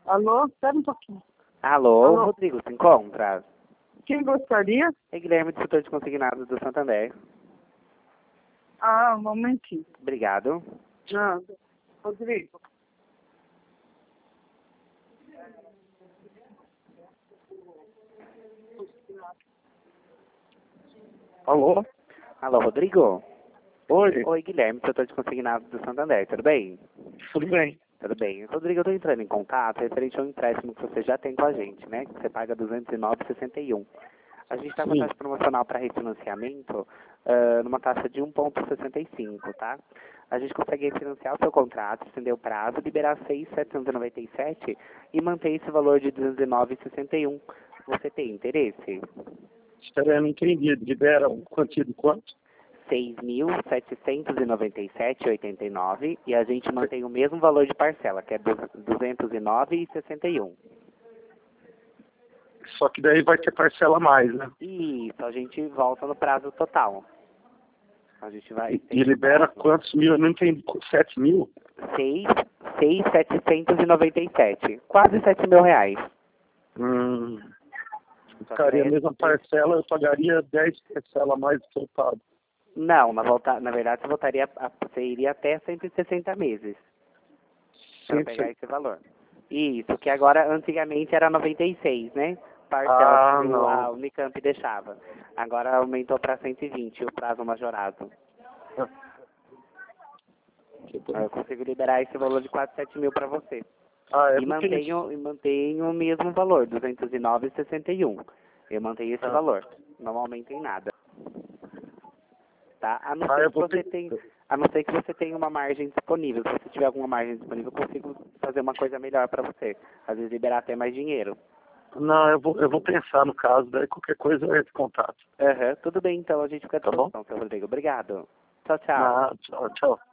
Alô? Espera um pouquinho. Alô, Alô? Rodrigo, se encontra? Quem gostaria? É Guilherme, do setor de consignados do Santander. Ah, um momentinho. Obrigado. Nada. Rodrigo. Alô? Alô, Rodrigo? Oi, Oi, Guilherme, do setor de consignados do Santander, tudo bem? tudo bem? Tudo bem. Rodrigo, eu estou entrando em contato referente ao empréstimo que você já tem com a gente, né? Que você paga R$ 209,61. A gente está com a Sim. taxa promocional para refinanciamento numa taxa de 1,65, tá? A gente consegue refinanciar o seu contrato, estender o prazo, liberar 6.797 e manter esse valor de R$ 209,61. Você tem interesse? Espera aí, eu não entendi. Libera um quantia de quanto? 6.797,89 e a gente mantém o mesmo valor de parcela, que é R$ 209,61. Só que daí vai ter parcela a mais, né? Isso, a gente volta no prazo total. A gente vai... E libera quantos mil? Eu não entendi. 7 mil? 6.797. Quase R$ 7.000. Ficaria a mesma parcela, eu pagaria 10 parcelas a mais do que eu pago. Não, na verdade você iria até 160 meses para pegar esse valor. Isso, que agora antigamente era 96, né? Parcela que a Unicamp deixava. Agora aumentou para 120 o prazo majorado. Eu consigo liberar esse valor de quase 7 mil para você. E mantenho o mesmo valor, 209,61. Eu mantenho esse valor. Não aumenta em nada. Tá? A não ser que você tenha uma margem disponível. Se você tiver alguma margem disponível, eu consigo fazer uma coisa melhor para você. Às vezes liberar até mais dinheiro. Não, eu vou pensar no caso, daí qualquer coisa eu entro em contato. Tudo bem, então a gente fica à disposição, seu Rodrigo. Obrigado. Tchau, tchau. Tchau, tchau.